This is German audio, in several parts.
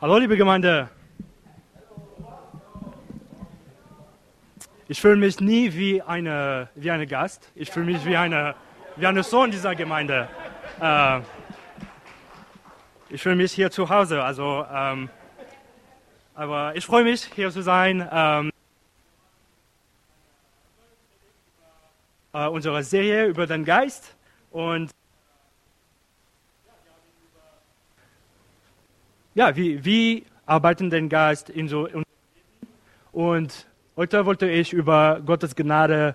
Hallo, liebe Gemeinde. Ich fühle mich nie wie eine Gast. Ich fühle mich wie eine Sohn dieser Gemeinde. Ich fühle mich hier zu Hause. Aber ich freue mich, hier zu sein. Unsere Serie über den Geist und ja, wie arbeiten den Geist in so und heute wollte ich über Gottes Gnade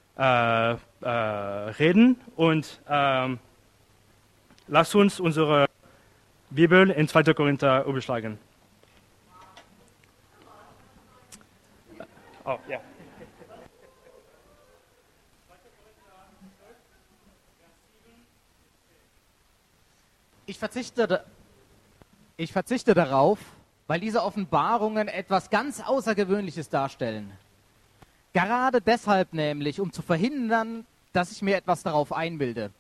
reden und lasst uns unsere Bibel in 2. Korinther überschlagen. Oh, ja. Ich verzichte darauf, weil diese Offenbarungen etwas ganz Außergewöhnliches darstellen. Gerade deshalb nämlich, um zu verhindern, dass ich mir etwas darauf einbilde.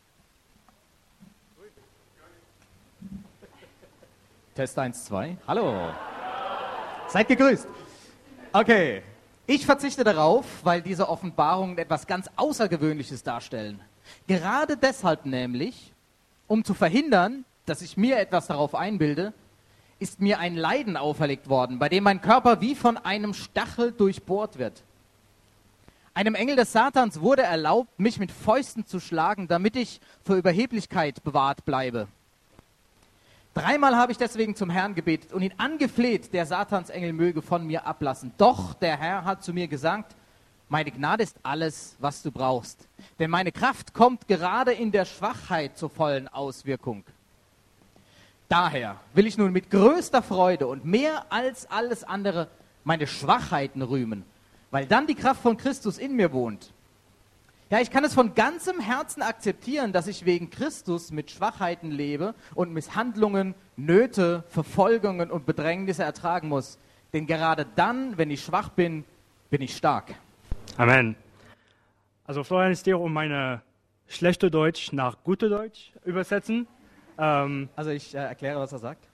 Test 1, 2. Hallo. Seid gegrüßt. Okay. Ich verzichte darauf, weil diese Offenbarungen etwas ganz Außergewöhnliches darstellen. Gerade deshalb nämlich, um zu verhindern, dass ich mir etwas darauf einbilde, ist mir ein Leiden auferlegt worden, bei dem mein Körper wie von einem Stachel durchbohrt wird. Einem Engel des Satans wurde erlaubt, mich mit Fäusten zu schlagen, damit ich vor Überheblichkeit bewahrt bleibe. 3-mal habe ich deswegen zum Herrn gebetet und ihn angefleht, der Satansengel möge von mir ablassen. Doch der Herr hat zu mir gesagt, meine Gnade ist alles, was du brauchst. Denn meine Kraft kommt gerade in der Schwachheit zur vollen Auswirkung. Daher will ich nun mit größter Freude und mehr als alles andere meine Schwachheiten rühmen, weil dann die Kraft von Christus in mir wohnt. Ja, ich kann es von ganzem Herzen akzeptieren, dass ich wegen Christus mit Schwachheiten lebe und Misshandlungen, Nöte, Verfolgungen und Bedrängnisse ertragen muss. Denn gerade dann, wenn ich schwach bin, bin ich stark. Amen. Also Florian ist hier, um meine schlechte Deutsch nach gute Deutsch übersetzen. Also ich erkläre, was er sagt.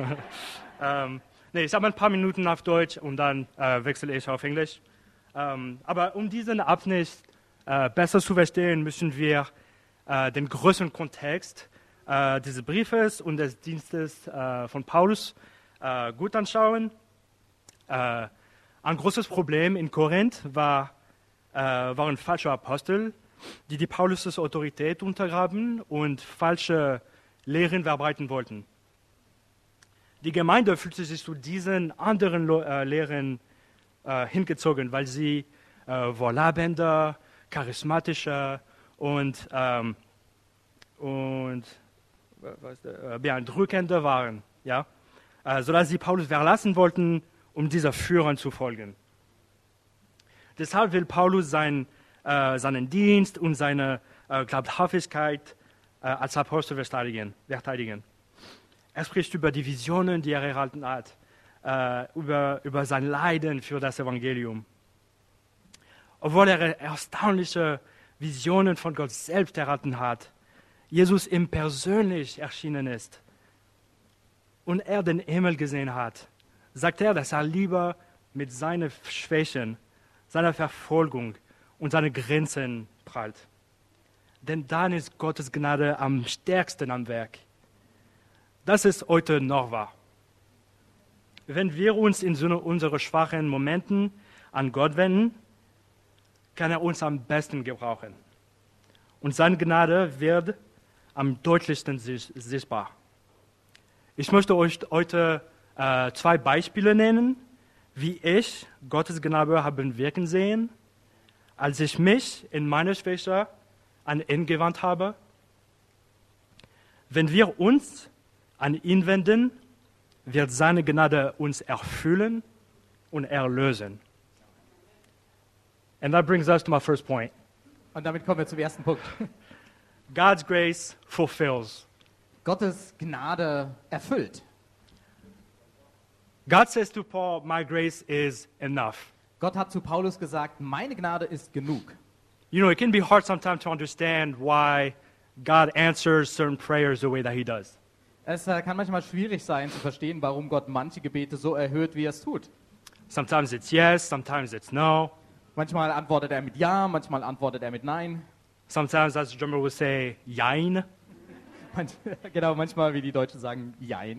Ich habe ein paar Minuten auf Deutsch und dann wechsle ich auf Englisch. Aber um diesen Abschnitt besser zu verstehen, müssen wir den größeren Kontext dieses Briefes und des Dienstes von Paulus gut anschauen. Ein großes Problem in Korinth waren falsche Apostel, die Paulus' Autorität untergraben und falsche Lehren verbreiten wollten. Die Gemeinde fühlte sich zu diesen anderen Lehren hingezogen, weil sie wohlhabender, charismatischer und beeindruckender waren, ja? Sodass sie Paulus verlassen wollten, um dieser Führern zu folgen. Deshalb will Paulus seinen Dienst und seine Glaubhaftigkeit als Apostel verteidigen. Er spricht über die Visionen, die er erhalten hat, über sein Leiden für das Evangelium. Obwohl er erstaunliche Visionen von Gott selbst erhalten hat, Jesus ihm persönlich erschienen ist und er den Himmel gesehen hat, sagt er, dass er lieber mit seinen Schwächen, seiner Verfolgung und seinen Grenzen prallt. Denn dann ist Gottes Gnade am stärksten am Werk. Das ist heute noch wahr. Wenn wir uns in unseren schwachen Momenten an Gott wenden, kann er uns am besten gebrauchen. Und seine Gnade wird am deutlichsten sichtbar. Ich möchte euch heute 2 Beispiele nennen, wie ich Gottes Gnade haben wirken sehen, als ich mich in meiner Schwäche an ihn gewandt habe. Wenn wir uns an ihn wenden, wird seine Gnade uns erfüllen und erlösen. And that brings us to my first point. Und damit kommen wir zum ersten Punkt. God's grace fulfills. Gottes Gnade erfüllt. God says to Paul, my grace is enough. Gott hat zu Paulus gesagt, meine Gnade ist genug. You know, it can be hard sometimes to understand why God answers certain prayers the way that he does. Es kann manchmal schwierig sein zu verstehen, warum Gott manche Gebete so erhört, wie er es tut. Sometimes it's yes, sometimes it's no. Manchmal antwortet er mit Ja, manchmal antwortet er mit Nein. Sometimes, as the drummer would say, jein. Genau, manchmal, wie die Deutschen sagen, Jein.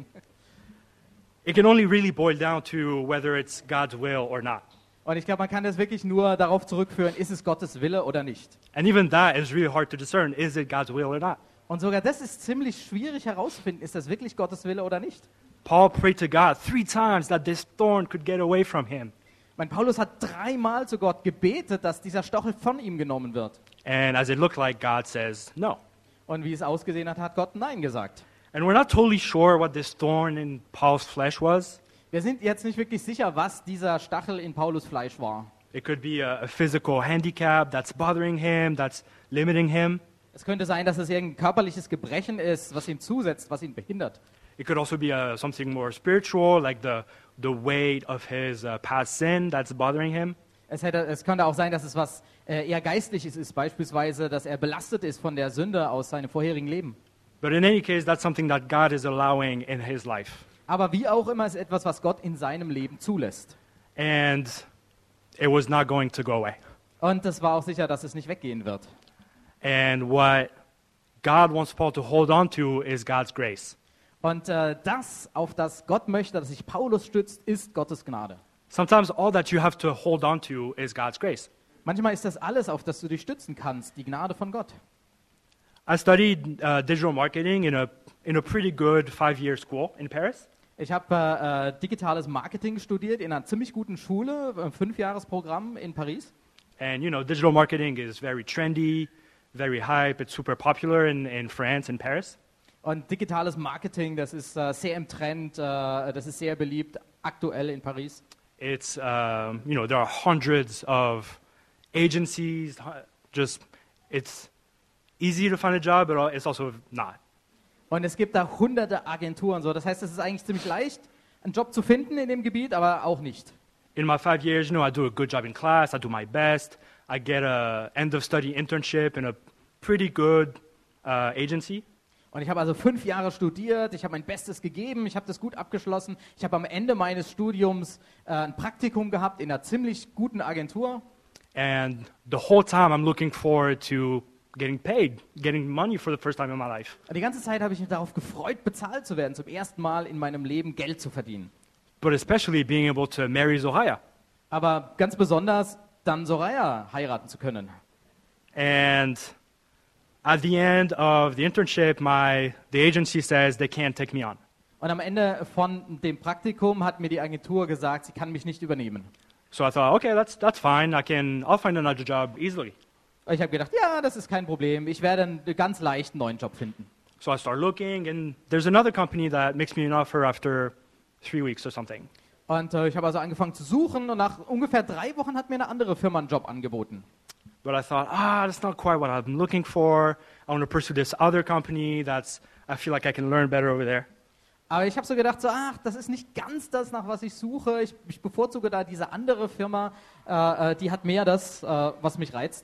It can only really boil down to whether it's God's will or not. Und ich glaube, man kann das wirklich nur darauf zurückführen, ist es Gottes Wille oder nicht. And even that is really hard to discern. Is it God's will or not? Und sogar das ist ziemlich schwierig herauszufinden, ist das wirklich Gottes Wille oder nicht. Paul prayed to God 3 times that this thorn could get away from him. Mein Paulus hat 3-mal zu Gott gebetet, dass dieser Stachel von ihm genommen wird. And as it looked like, God says no. Und wie es ausgesehen hat, hat Gott Nein gesagt. And we're not totally sure what this thorn in Paul's flesh was. Wir sind jetzt nicht wirklich sicher, was dieser Stachel in Paulus Fleisch war. It could be a physical handicap that's bothering him, that's limiting him. Es könnte sein, dass es irgendein körperliches Gebrechen ist, was ihm zusetzt, was ihn behindert. It could also be something more spiritual, like the weight of his past sin that's bothering him. Es könnte auch sein, dass es was eher Geistliches ist, beispielsweise, dass er belastet ist von der Sünde aus seinem vorherigen Leben. But in any case, that's something that God is allowing in his life. Aber wie auch immer, ist etwas, was Gott in seinem Leben zulässt. And it was not going to go away. Und es war auch sicher, dass es nicht weggehen wird. And what God wants Paul to hold on to is God's grace. Und das, auf das Gott möchte, dass sich Paulus stützt, ist Gottes Gnade. Sometimes all that you have to hold on to is God's grace. Manchmal ist das alles, auf das du dich stützen kannst, die Gnade von Gott. I studied digital marketing in a pretty good 5-year school in Paris. Ich habe digitales Marketing studiert in einer ziemlich guten Schule, 5-Jahres-Programm in Paris. And you know, digital marketing is very trendy, very hype. It's super popular in France, in Paris. Und digitales Marketing, das ist sehr im Trend, das ist sehr beliebt, aktuell in Paris. It's, there are hundreds of agencies. It's easy to find a job, but it's also not. Und es gibt da hunderte Agenturen. So. Das heißt, es ist eigentlich ziemlich leicht, einen Job zu finden in dem Gebiet, aber auch nicht. In my 5 years, I do a good job in class. I do my best. I get a end-of-study internship in a pretty good agency. Und ich habe also 5 Jahre studiert, ich habe mein Bestes gegeben, ich habe das gut abgeschlossen. Ich habe am Ende meines Studiums ein Praktikum gehabt in einer ziemlich guten Agentur. And the whole time I'm looking forward to getting paid, getting money for the first time in my life. Die ganze Zeit habe ich mich darauf gefreut, bezahlt zu werden, zum ersten Mal in meinem Leben Geld zu verdienen. But especially being able to marry Zohaya. Aber ganz besonders dann Soraya heiraten zu können. And at the end of the internship, the agency says they can't take me on. Und am Ende von dem Praktikum hat mir die Agentur gesagt, sie kann mich nicht übernehmen. So I thought, okay, that's fine. I'll find another job easily. Ich habe gedacht, ja, das ist kein Problem. Ich werde einen ganz leichten neuen Job finden. So I start looking, and there's another company that makes me an offer after 3 weeks or something. Und ich habe also angefangen zu suchen und nach ungefähr 3 Wochen hat mir eine andere Firma einen Job angeboten. But I thought, that's not quite what I'm looking for. I want to pursue this other company I feel like I can learn better over there. Aber ich habe so gedacht, das ist nicht ganz das, nach was ich suche. Ich bevorzuge da diese andere Firma, die hat mehr das, was mich reizt.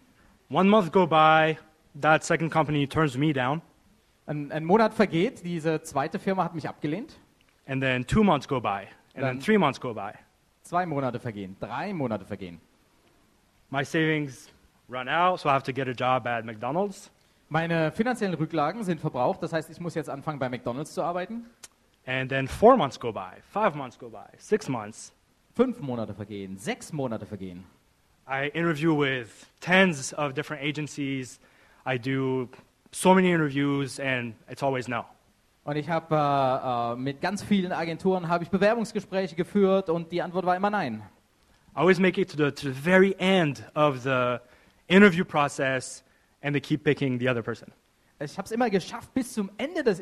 1 month go by, that second company turns me down. Ein Monat vergeht, diese zweite Firma hat mich abgelehnt. And then 2 months go by, and then 3 months go by. 2 Monate vergehen, 3 Monate vergehen. My savings run out, so I have to get a job at McDonald's. Meine finanziellen Rücklagen sind verbraucht, das heißt, ich muss jetzt anfangen, bei McDonald's zu arbeiten. And then 4 months go by, 5 months go by, 6 months. 5 Monate vergehen, 6 Monate vergehen. I interview with tens of different agencies. I do so many interviews, and it's always no. Und ich habe mit ganz vielen Agenturen habe ich Bewerbungsgespräche geführt und die Antwort war immer nein. I always make it to the very end of the interview process, and they keep picking the other person. Ich habe es immer geschafft, bis zum Ende des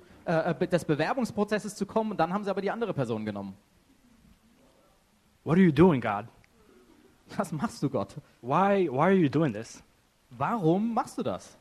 des Bewerbungsprozesses zu kommen, und dann haben sie aber die andere Person genommen. What are you doing, God? Was machst du, Gott? Why are you doing this? Warum machst du das?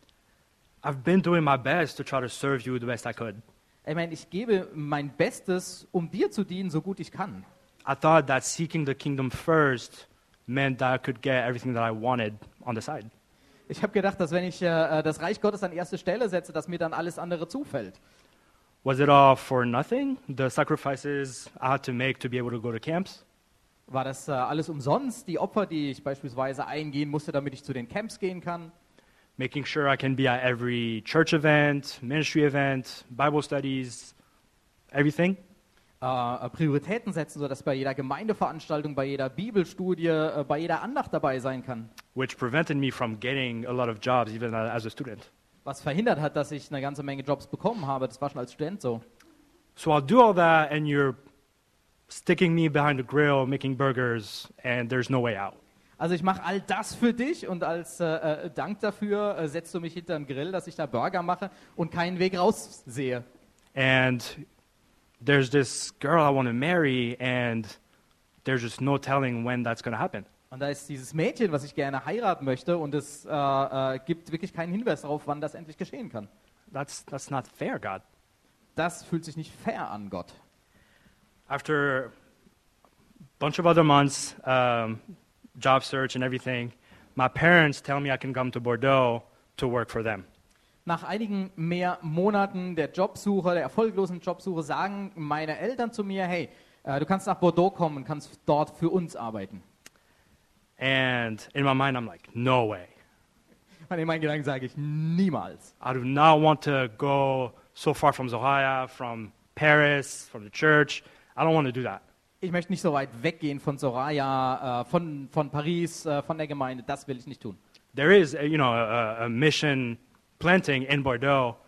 I've been doing my best to try to serve you the best I could. Ich meine, ich gebe mein Bestes, um dir zu dienen, so gut ich kann. I thought that seeking the kingdom first meant that I could get everything that I wanted on the side. Ich habe gedacht, dass wenn ich das Reich Gottes an erste Stelle setze, dass mir dann alles andere zufällt. Was it all for nothing? The sacrifices I had to make to be able to go to camps? War das alles umsonst, die Opfer, die ich beispielsweise eingehen musste, damit ich zu den Camps gehen kann? Making sure I can be at every church event, ministry event, Bible studies, everything? Prioritäten setzen, sodass bei jeder Gemeindeveranstaltung, bei jeder Bibelstudie, bei jeder Andacht dabei sein kann. Which prevented me from getting a lot of jobs even as a student. Was verhindert hat, dass ich eine ganze Menge Jobs bekommen habe. Das war schon als Student so. So I'll do all that and you're sticking me behind the grill, making burgers, and there's no way out. Also ich mache all das für dich und als Dank dafür setzt du mich hinter den Grill, dass ich da Burger mache und keinen Weg raus sehe. And there's this girl I want to marry and there's just no telling when that's going to happen. Und da ist dieses Mädchen, was ich gerne heiraten möchte und es gibt wirklich keinen Hinweis darauf, wann das endlich geschehen kann. That's not fair, God. Das fühlt sich nicht fair an, Gott. After a bunch of other months, job search and everything, my parents tell me I can come to Bordeaux to work for them. Nach einigen mehr Monaten der Jobsuche, der erfolglosen Jobsuche, sagen meine Eltern zu mir, hey, du kannst nach Bordeaux kommen und kannst dort für uns arbeiten. And in my mind, I'm like, no way. Und in meinen Gedanken sage ich, niemals. I do not want to go so far from Soraya, from Paris, from the church. I don't want to do that. Ich möchte nicht so weit weggehen von Soraya, von Paris, von der Gemeinde. Das will ich nicht tun. There is, a mission planting in Bordeaux,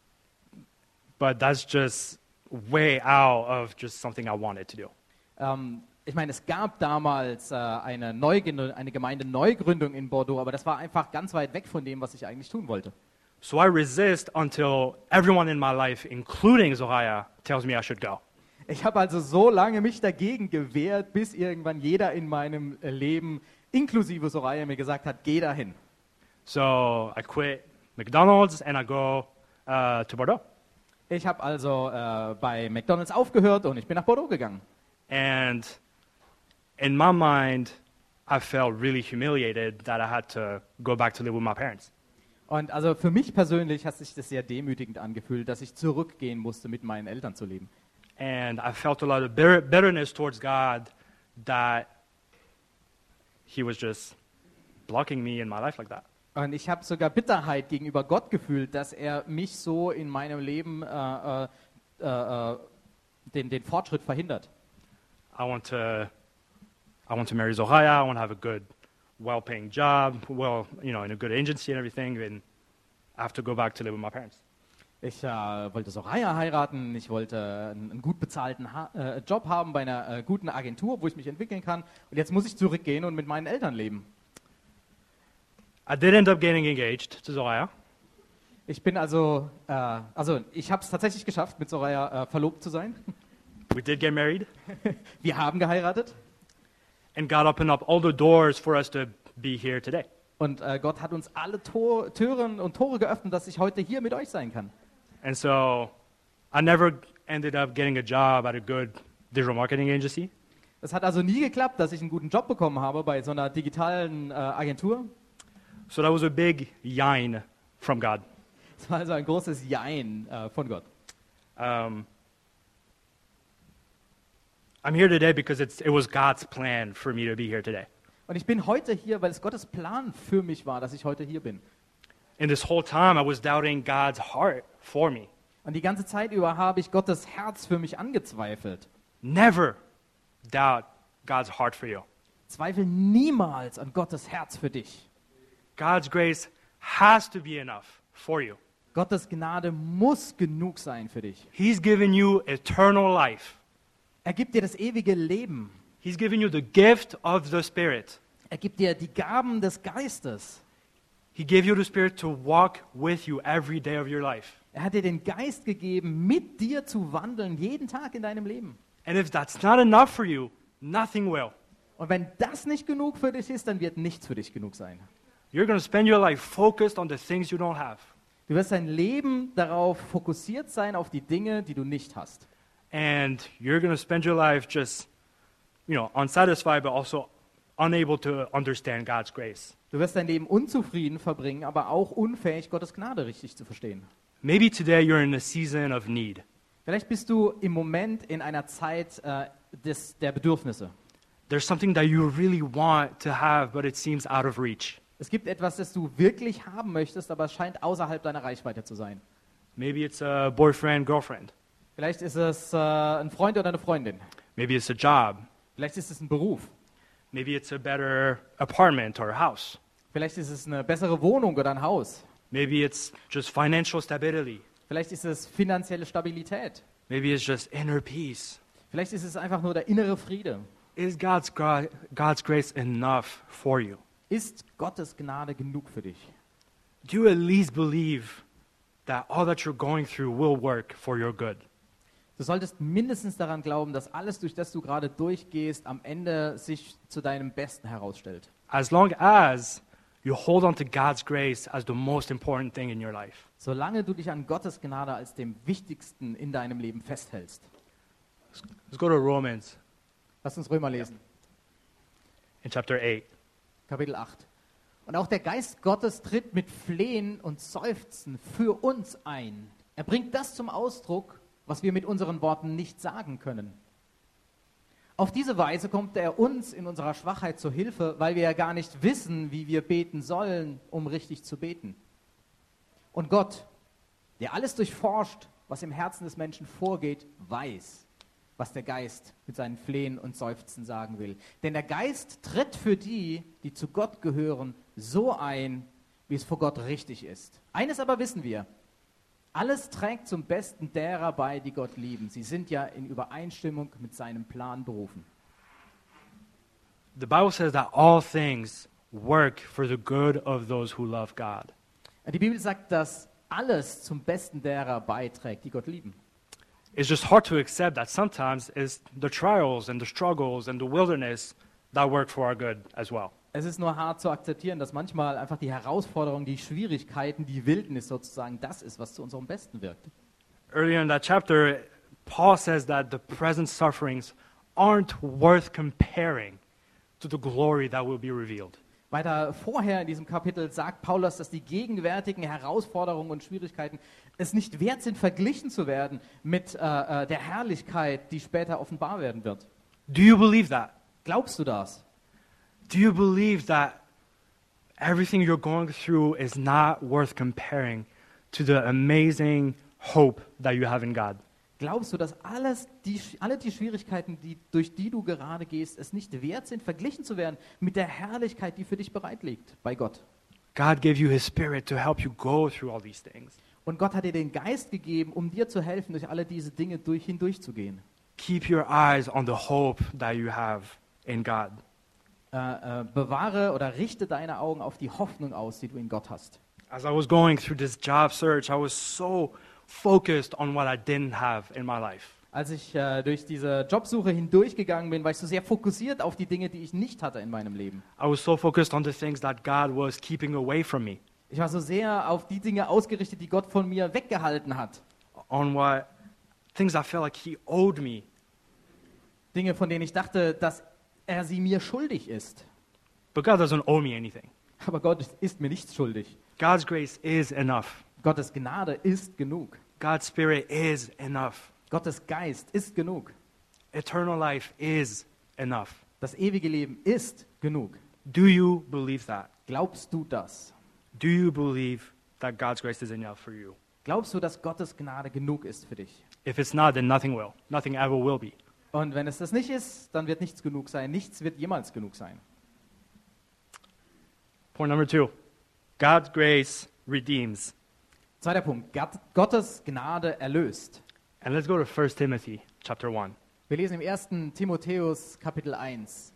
but that's just way out of just something I wanted to do. Ich meine, es gab damals eine Gemeinde-Neugründung in Bordeaux, aber das war einfach ganz weit weg von dem, was ich eigentlich tun wollte. So I resist until everyone in my life, including Zohaya, tells me I should go. Ich habe also so lange mich dagegen gewehrt, bis irgendwann jeder in meinem Leben, inklusive Soraya, mir gesagt hat, geh dahin. So I quit McDonald's and I go to Bordeaux. Ich habe also bei McDonald's aufgehört und ich bin nach Bordeaux gegangen. And in my mind, I felt really humiliated that I had to go back to live with my parents. Und also für mich persönlich hat sich das sehr demütigend angefühlt, dass ich zurückgehen musste, mit meinen Eltern zu leben. And I felt a lot of bitterness towards God that He was just blocking me in my life like that. Und ich habe sogar Bitterheit gegenüber Gott gefühlt, dass er mich so in meinem Leben den Fortschritt verhindert. I want to marry Zohaya. I want to have a good, well-paying job, in a good agency and everything. And I have to go back to live with my parents. Ich wollte Soraya heiraten, ich wollte einen gut bezahlten Job haben bei einer guten Agentur, wo ich mich entwickeln kann. Und jetzt muss ich zurückgehen und mit meinen Eltern leben. I did end up getting engaged to Zohaya. Ich bin ich habe es tatsächlich geschafft, mit Soraya verlobt zu sein. We did get married. Wir haben geheiratet. And God opened up all the doors for us to be here today. Und Gott hat uns alle Türen und Tore geöffnet, dass ich heute hier mit euch sein kann. And so I never ended up getting a job at a good digital marketing agency. Es hat also nie geklappt, dass ich einen guten Job bekommen habe bei so einer digitalen Agentur. So that was a big yain from God. Es war also ein großes Jein von Gott. I'm here today because it was God's plan for me to be here today. Und ich bin heute hier, weil es Gottes Plan für mich war, dass ich heute hier bin. And this whole time I was doubting God's heart for me. Und die ganze Zeit über habe ich Gottes Herz für mich angezweifelt. Never doubt God's heart for you. Zweifel niemals an Gottes Herz für dich. God's grace has to be enough for you. Gottes Gnade muss genug sein für dich. He's given you eternal life. Er gibt dir das ewige Leben. He's given you the gift of the Spirit. Er gibt dir die Gaben des Geistes. He gave you the Spirit to walk with you every day of your life. Er hat dir den Geist gegeben, mit dir zu wandeln, jeden Tag in deinem Leben. And if that's not enough for you, nothing will. Und wenn das nicht genug für dich ist, dann wird nichts für dich genug sein. You're going to spend your life focused on the things you don't have. Du wirst dein Leben darauf fokussiert sein, auf die Dinge, die du nicht hast. And you're going to spend your life just, unsatisfied, but also unable to understand God's grace. Du wirst dein Leben unzufrieden verbringen, aber auch unfähig, Gottes Gnade richtig zu verstehen. Maybe today you're in a season of need. Vielleicht bist du im Moment in einer Zeit der Bedürfnisse. There's something that you really want to have, but it seems out of reach. Es gibt etwas, das du wirklich haben möchtest, aber es scheint außerhalb deiner Reichweite zu sein. Maybe it's a boyfriend, girlfriend. Vielleicht ist es ein Freund oder eine Freundin. Maybe it's a job. Vielleicht ist es ein Beruf. Maybe it's a better apartment or a house. Vielleicht ist es eine bessere Wohnung oder ein Haus. Maybe it's just financial stability. Vielleicht ist es finanzielle Stabilität. Maybe it's just inner peace. Vielleicht ist es einfach nur der innere Friede. Is God's grace enough for you? Ist Gottes Gnade genug für dich? Do you at least believe that all that you're going through will work for your good? Du solltest mindestens daran glauben, dass alles, durch das du gerade durchgehst, am Ende sich zu deinem Besten herausstellt. As long as you hold on to God's grace as the most important thing in your life. Solange du dich an Gottes Gnade als dem Wichtigsten in deinem Leben festhältst. Let's go to Romans Lass uns Römer lesen, in chapter 8. Kapitel 8. Und auch der Geist Gottes tritt mit Flehen und Seufzen für uns ein. Er bringt das zum Ausdruck, was wir mit unseren Worten nicht sagen können. Auf diese Weise kommt er uns in unserer Schwachheit zur Hilfe, weil wir ja gar nicht wissen, wie wir beten sollen, um richtig zu beten. Und Gott, der alles durchforscht, was im Herzen des Menschen vorgeht, weiß, was der Geist mit seinen Flehen und Seufzen sagen will. Denn der Geist tritt für die, die zu Gott gehören, so ein, wie es vor Gott richtig ist. Eines aber wissen wir: Alles trägt zum Besten derer bei, die Gott lieben. Sie sind ja in Übereinstimmung mit seinem Plan berufen. The Bible says that all things work for the good of those who love God. Die Bibel sagt, dass alles zum Besten derer beiträgt, die Gott lieben. It's just hard to accept that sometimes it's the trials and the struggles and the wilderness that work for our good as well. Es ist nur hart zu akzeptieren, dass manchmal einfach die Herausforderungen, die Schwierigkeiten, die Wildnis sozusagen das ist, was zu unserem Besten wirkt. Earlier in that chapter, Paul says that the present sufferings aren't worth comparing to the glory that will be revealed. Weiter vorher in diesem Kapitel sagt Paulus, dass die gegenwärtigen Herausforderungen und Schwierigkeiten es nicht wert sind, verglichen zu werden mit der Herrlichkeit, die später offenbar werden wird. Do you believe that? Glaubst du das? Do you believe that everything you're going through is not worth comparing to the amazing hope that you have in God? Glaubst du, dass alle die Schwierigkeiten, durch die du gerade gehst, es nicht wert sind, verglichen zu werden mit der Herrlichkeit, die für dich bereit liegt bei Gott? God gave you His Spirit to help you go through all these things. Und Gott hat dir den Geist gegeben, um dir zu helfen, durch alle diese Dinge hindurchzugehen. Keep your eyes on the hope that you have in God. Bewahre oder richte deine Augen auf die Hoffnung aus, die du in Gott hast. As I was going through this job search, I was so focused on what I didn't have in my life. Als ich durch diese Jobsuche hindurchgegangen bin, war ich so sehr fokussiert auf die Dinge, die ich nicht hatte in meinem Leben. I was so focused on the things that God was keeping away from me, Ich war so sehr auf die Dinge ausgerichtet, die Gott von mir weggehalten hat. on things I felt like He owed me. Dinge, von denen ich dachte, dass er sie mir schuldig ist. But God doesn't owe me anything. Aber Gott ist mir nichts schuldig. God's grace is enough. Gottes Gnade ist genug. God's Spirit is enough. Gottes Geist ist genug. Eternal life is enough. Das ewige Leben ist genug. Do you believe that? Glaubst du das? Do you believe that God's grace is enough for you? Glaubst du, dass Gottes Gnade genug ist für dich? If it's not, then nothing will. Nothing ever will be. Und wenn es das nicht ist, dann wird nichts genug sein. Nichts wird jemals genug sein. Point number 2. God's grace redeems. Zweiter Punkt. Gottes Gnade erlöst. And let's go to 1 Timothy chapter 1. Wir lesen im 1. Timotheus Kapitel 1.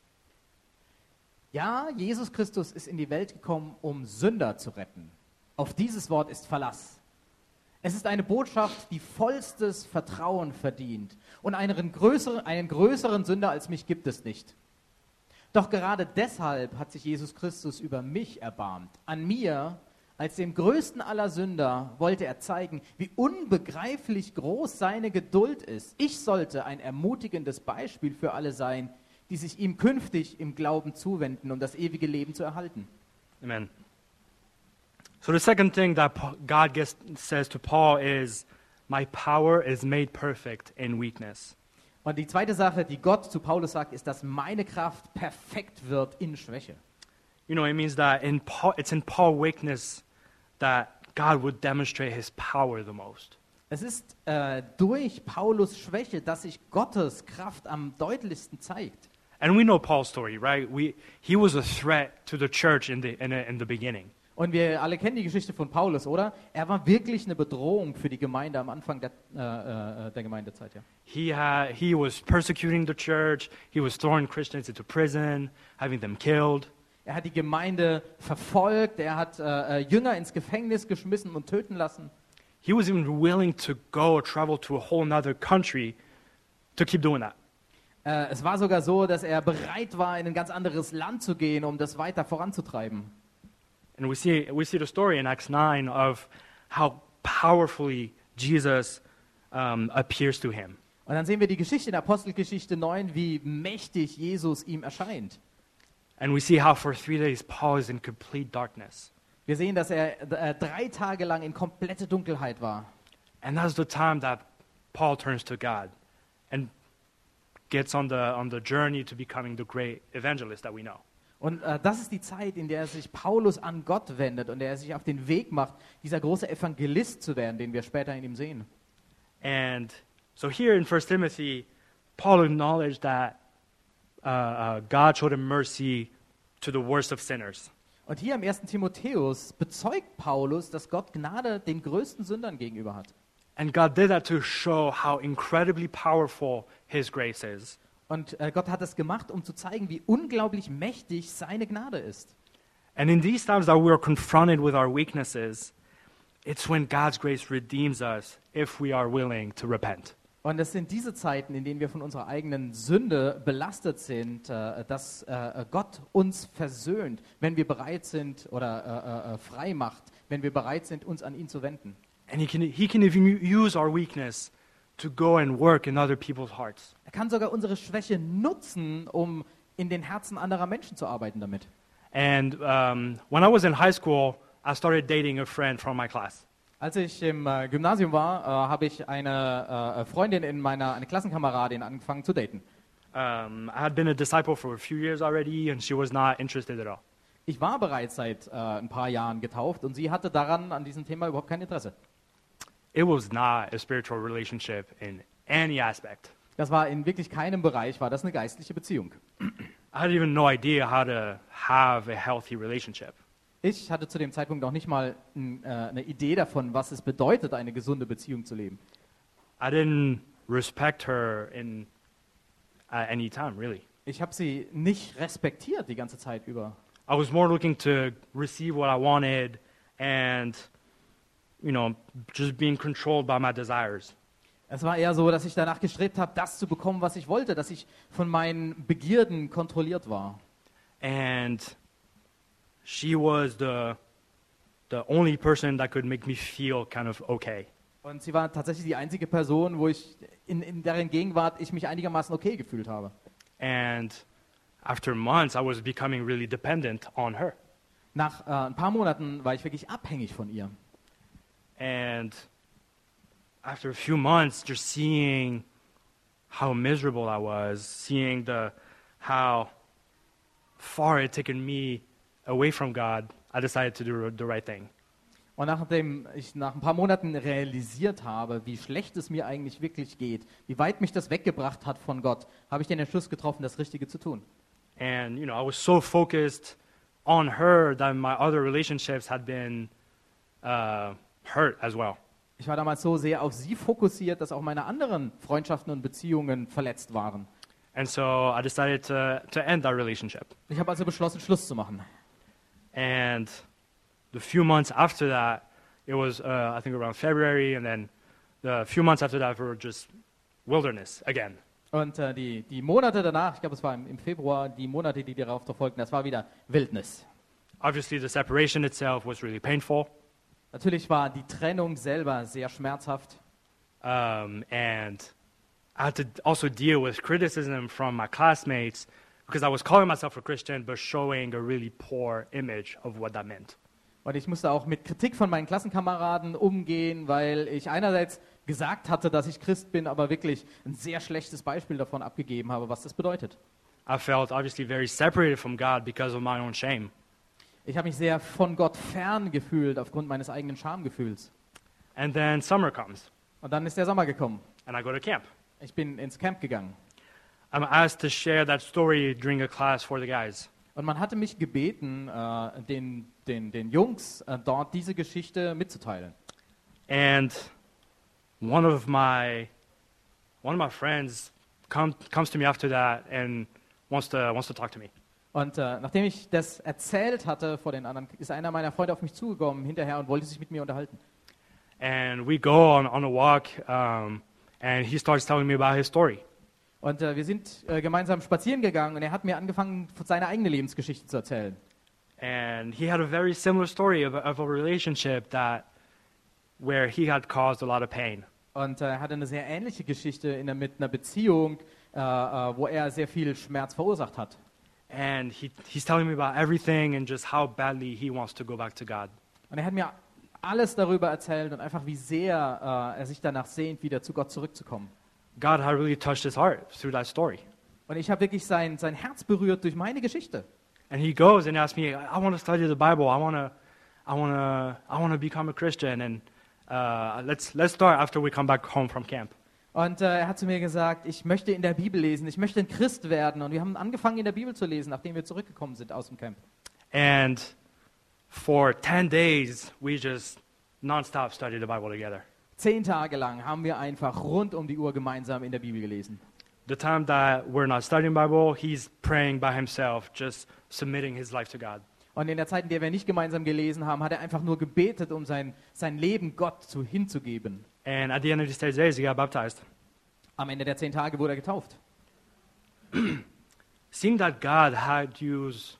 Ja, Jesus Christus ist in die Welt gekommen, um Sünder zu retten. Auf dieses Wort ist Verlass. Es ist eine Botschaft, die vollstes Vertrauen verdient. Und einen größeren Sünder als mich gibt es nicht. Doch gerade deshalb hat sich Jesus Christus über mich erbarmt. An mir, als dem größten aller Sünder, wollte er zeigen, wie unbegreiflich groß seine Geduld ist. Ich sollte ein ermutigendes Beispiel für alle sein, die sich ihm künftig im Glauben zuwenden, um das ewige Leben zu erhalten. Amen. So the second thing that God says to Paul is my power is made perfect in weakness. Und die zweite Sache, die Gott zu Paulus sagt, ist, dass meine Kraft perfekt wird in Schwäche. You know, it means that it's in Paul's weakness that God would demonstrate his power the most. Es ist durch Paulus Schwäche, dass sich Gottes Kraft am deutlichsten zeigt. And we know Paul's story, right? He was a threat to the church in the beginning. Und wir alle kennen die Geschichte von Paulus, oder? Er war wirklich eine Bedrohung für die Gemeinde am Anfang der Gemeindezeit. Ja. He was persecuting the church. He was throwing Christians into prison, having them killed. Er hat die Gemeinde verfolgt, er hat Jünger ins Gefängnis geschmissen und töten lassen. He was even willing to travel to a whole other country to keep doing that. Es war sogar so, dass er bereit war, in ein ganz anderes Land zu gehen, um das weiter voranzutreiben. And we see the story in Acts 9 of how powerfully Jesus appears to him. Und dann sehen wir die Geschichte in Apostelgeschichte 9, wie mächtig Jesus ihm erscheint. And we see how for 3 days Paul is in complete darkness. Wir sehen, dass er 3 Tage lang in komplette Dunkelheit war. And that's the time that Paul turns to God and gets on the journey to becoming the great evangelist that we know. Und das ist die Zeit, in der sich Paulus an Gott wendet und der sich auf den Weg macht, dieser große Evangelist zu werden, den wir später in ihm sehen. And so here in 1 Timothy, Paul acknowledged that God showed him mercy to the worst of sinners. Und hier im 1. Timotheus bezeugt Paulus, dass Gott Gnade den größten Sündern gegenüber hat. And God did that to show how incredibly powerful his grace is. Und Gott hat das gemacht, um zu zeigen, wie unglaublich mächtig seine Gnade ist. And in these times that we are confronted with our weaknesses, it's when God's grace redeems us if we are willing to repent. Und es sind diese Zeiten, in denen wir von unserer eigenen Sünde belastet sind, dass Gott uns versöhnt, wenn wir bereit sind oder frei macht, wenn wir bereit sind, uns an ihn zu wenden. And he can even use our weakness to go and work in other people's hearts. Er kann sogar unsere Schwäche nutzen, um in den Herzen anderer Menschen zu arbeiten damit. And when I was in high school, I started dating a friend from my class. Als ich im Gymnasium war, habe ich eine Freundin eine Klassenkameradin angefangen zu daten. I had been a disciple for a few years already, and she was not interested at all. Ich war bereits seit ein paar Jahren getauft und sie hatte an diesem Thema überhaupt kein Interesse. It was not a spiritual relationship in any aspect. Das war in wirklich keinem Bereich, war das eine geistliche Beziehung. I had even no idea how to have a healthy relationship. Ich hatte zu dem Zeitpunkt noch nicht mal eine Idee davon, was es bedeutet, eine gesunde Beziehung zu leben. I didn't respect her in any time, really. Ich habe sie nicht respektiert die ganze Zeit über. I was more looking to receive what I wanted and, just being controlled by my desires. Es war eher so, dass ich danach gestrebt habe, das zu bekommen, was ich wollte, dass ich von meinen Begierden kontrolliert war. And she was the only person that could make me feel kind of okay. Und sie war tatsächlich die einzige Person, wo ich in deren Gegenwart ich mich einigermaßen okay gefühlt habe. And after months, I was becoming really dependent on her. Nach ein paar Monaten war ich wirklich abhängig von ihr. And after a few months, just seeing how miserable I was, seeing how far it had taken me away from God, I decided to do the right thing. Und nachdem ich nach ein paar Monaten realisiert habe, wie schlecht es mir eigentlich wirklich geht, wie weit mich das weggebracht hat von Gott, habe ich den Entschluss getroffen, das Richtige zu tun. And I was so focused on her that my other relationships had been hurt as well. Ich war damals so sehr auf sie fokussiert, dass auch meine anderen Freundschaften und Beziehungen verletzt waren. And so I decided to end that relationship. Ich habe also beschlossen, Schluss zu machen. And the few months after that, it was I think around February, and then the few months after that were just wilderness again. Und die Monate danach, ich glaube es war im Februar, die Monate, die darauf folgten, das war wieder Wildnis. Obviously the separation itself was really painful. Natürlich war die Trennung selber sehr schmerzhaft. And I had to also deal with criticism from my classmates because I was calling myself a Christian but showing a really poor image of what that meant. Und ich musste auch mit Kritik von meinen Klassenkameraden umgehen, weil ich einerseits gesagt hatte, dass ich Christ bin, aber wirklich ein sehr schlechtes Beispiel davon abgegeben habe, was das bedeutet. I felt obviously very separated from God because of my own shame. Ich habe mich sehr von Gott fern gefühlt aufgrund meines eigenen Schamgefühls. And then summer comes, Und dann ist der Sommer gekommen. and I go to camp. Ich bin ins Camp gegangen. I'm asked to share that story during a class for the guys. Und man hatte mich gebeten, den Jungs dort diese Geschichte mitzuteilen. And one of my friends comes to me after that and wants to talk to me. Und nachdem ich das erzählt hatte vor den anderen, ist einer meiner Freunde auf mich zugekommen hinterher und wollte sich mit mir unterhalten. And we go on a walk, and he starts telling me about his story. Und wir sind gemeinsam spazieren gegangen und er hat mir angefangen, seine eigene Lebensgeschichte zu erzählen. And he had a very similar story of a relationship where he had caused a lot of pain. Und er hatte eine sehr ähnliche Geschichte mit einer Beziehung, wo er sehr viel Schmerz verursacht hat. And he's telling me about everything and just how badly he wants to go back to God. Und er hat mir alles darüber erzählt und einfach, wie sehr er sich danach sehnt, wieder zu Gott zurückzukommen. God had really touched his heart through that story. Und ich habe wirklich sein Herz berührt durch meine Geschichte. And he goes and asks me, I want to study the Bible. I want to become a Christian. And let's start after we come back home from camp. Und er hat zu mir gesagt, ich möchte in der Bibel lesen, ich möchte ein Christ werden. Und wir haben angefangen, in der Bibel zu lesen, nachdem wir zurückgekommen sind aus dem Camp. And for 10 days, we just nonstop studied the Bible together. 10 Tage lang haben wir einfach rund um die Uhr gemeinsam in der Bibel gelesen. The time that we're not studying Bible, he's praying by himself, just submitting his life to God. Und in der Zeit, in der wir nicht gemeinsam gelesen haben, hat er einfach nur gebetet, um sein Leben Gott hinzugeben. And at the end of these 10 days, he got baptized. Am Ende der 10 Tage wurde er getauft. Seeing that God had used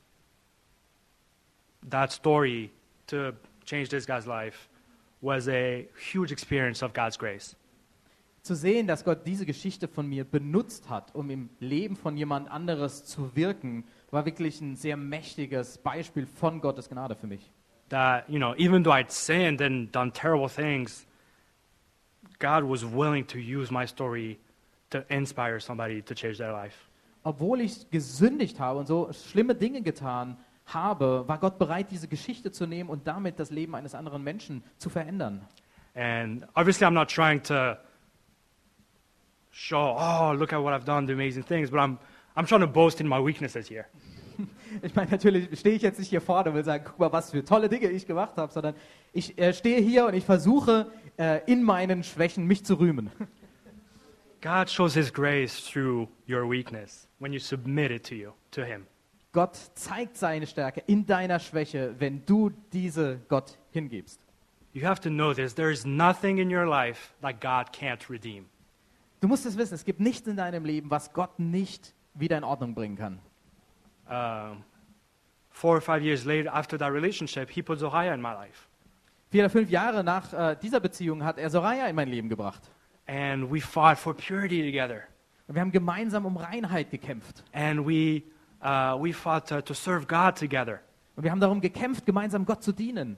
that story to change this guy's life was a huge experience of God's grace. Zu sehen, dass Gott diese Geschichte von mir benutzt hat, um im Leben von jemand anderes zu wirken, war wirklich ein sehr mächtiges Beispiel von Gottes Gnade für mich. That, even though I'd sinned and done terrible things, God was willing to use my story to inspire somebody to change their life. Obwohl ich gesündigt habe und so schlimme Dinge getan habe, war Gott bereit, diese Geschichte zu nehmen und damit das Leben eines anderen Menschen zu verändern. And obviously I'm not trying to show, oh, look at what I've done, the amazing things, but I'm trying to boast in my weaknesses here. Ich meine, natürlich stehe ich jetzt nicht hier vorne und will sagen, guck mal, was für tolle Dinge ich gemacht habe, sondern ich stehe hier und ich versuche, in meinen Schwächen mich zu rühmen. God shows his grace through your weakness when you submit it to him. Gott zeigt seine Stärke in deiner Schwäche, wenn du diese Gott hingibst. You have to know this. There is nothing in your life that God can't redeem. Du musst es wissen, es gibt nichts in deinem Leben, was Gott nicht wieder in Ordnung bringen kann. 4 or 5 years later, after that relationship, he put Zohaya in my life. 4 oder 5 Jahre nach dieser Beziehung hat er Soraya in mein Leben gebracht. And we fought for purity together. Und wir haben gemeinsam um Reinheit gekämpft. And we fought to serve God together. Und wir haben darum gekämpft, gemeinsam Gott zu dienen.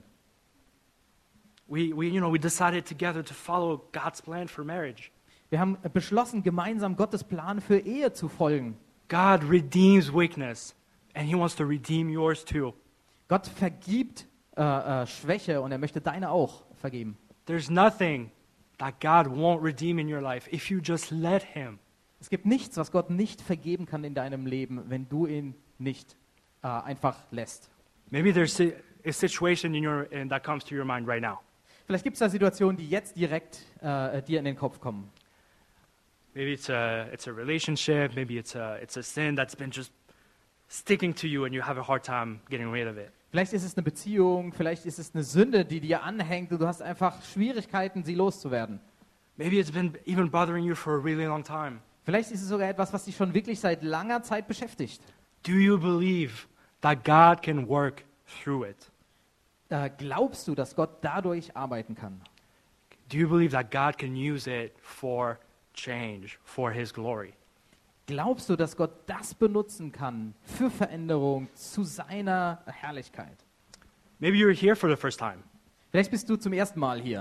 We decided together to follow God's plan for marriage. Wir haben beschlossen, gemeinsam Gottes Plan für Ehe zu folgen. God redeems weakness, and he wants to redeem yours too. Gott vergibt Schwäche und er möchte deine auch vergeben. There's nothing that God won't redeem in your life if you just let him. Es gibt nichts, was Gott nicht vergeben kann in deinem Leben, wenn du ihn nicht einfach lässt. Maybe there's a situation that comes to your mind right now. Vielleicht gibt es da Situationen, die jetzt direkt dir in den Kopf kommen. Maybe it's a relationship, maybe it's a sin that's been just sticking to you and you have a hard time getting rid of it. Vielleicht ist es eine Beziehung, vielleicht ist es eine Sünde, die dir anhängt und du hast einfach Schwierigkeiten, sie loszuwerden. Maybe it's been even bothering you for a really long time. Vielleicht ist es sogar etwas, was dich schon wirklich seit langer Zeit beschäftigt. Do you believe that God can work through it? Glaubst du, dass Gott dadurch arbeiten kann? Do you believe that God can use it for change, for his glory? Glaubst du, dass Gott das benutzen kann für Veränderung zu seiner Herrlichkeit? Maybe you're here for the first time. Vielleicht bist du zum ersten Mal hier.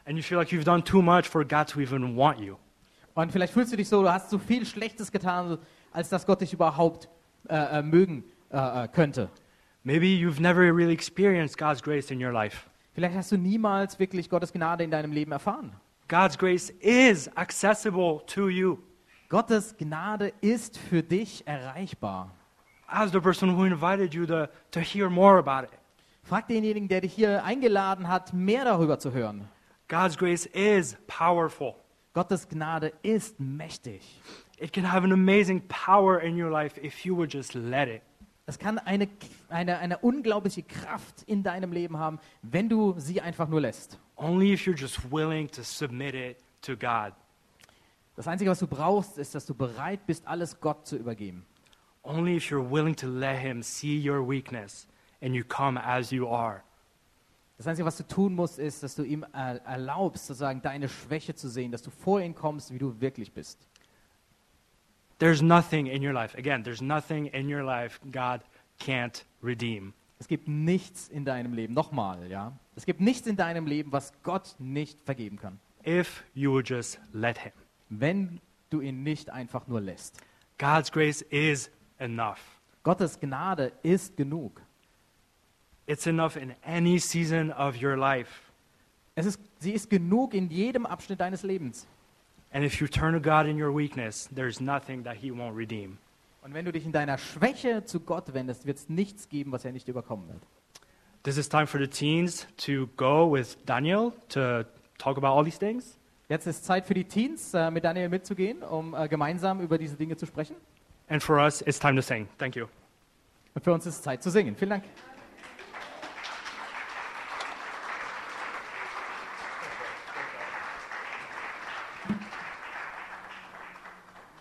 and you feel like you've done too much for God to even want you. Und vielleicht fühlst du dich so, du hast so viel Schlechtes getan, als dass Gott dich überhaupt mögen könnte. Maybe you've never really experienced God's grace in your life. Vielleicht hast du niemals wirklich Gottes Gnade in deinem Leben erfahren. God's grace is accessible to you. Gottes Gnade ist für dich erreichbar. Ask the person who invited you to hear more about it. Frag denjenigen, der dich hier eingeladen hat, mehr darüber zu hören. God's grace is powerful. Gottes Gnade ist mächtig. It can have an amazing power in your life if you would just let it. Es kann eine unglaubliche Kraft in deinem Leben haben, wenn du sie einfach nur lässt. Only if you're just willing to submit it to God. Das Einzige, was du brauchst, ist, dass du bereit bist, alles Gott zu übergeben. Only if you're willing to let Him see your weakness and you come as you are. Das Einzige, was du tun musst, ist, dass du ihm erlaubst, sozusagen deine Schwäche zu sehen, dass du vor ihn kommst, wie du wirklich bist. There's nothing in your life, again, there's nothing in your life God can't redeem. Es gibt nichts in deinem Leben, nochmal, ja. Es gibt nichts in deinem Leben, was Gott nicht vergeben kann, If you would just let Him. wenn du ihn nicht einfach nur lässt. God's grace is enough. Gottes Gnade ist genug. It's enough in any season of your life. Sie ist genug in jedem Abschnitt deines Lebens. And if you turn to God in your weakness, there's nothing that He won't redeem. Und wenn du dich in deiner Schwäche zu Gott wendest, wird es nichts geben, was er nicht überkommen wird. This is time for the teens to go with Daniel to talk about all these things. Jetzt ist Zeit für die Teens, mit Daniel mitzugehen, um gemeinsam über diese Dinge zu sprechen. And for us, it's time to sing. Thank you. Und für uns ist es Zeit zu singen. Vielen Dank.